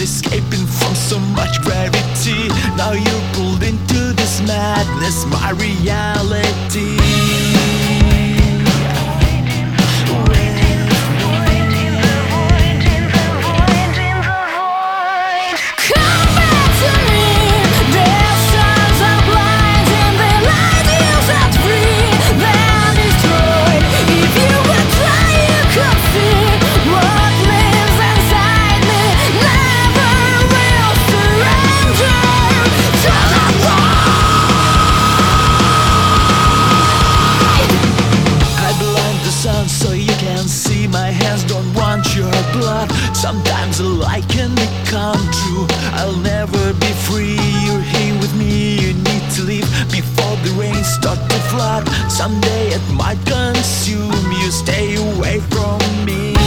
escaping from so much gravity. Now you're pulled into this madness, my reality. So you can see my hands don't want your blood. Sometimes a lie can become true. I'll never be free. You're here with me. You need to leave before the rain start to flood. Someday it might consume you. Stay away from me.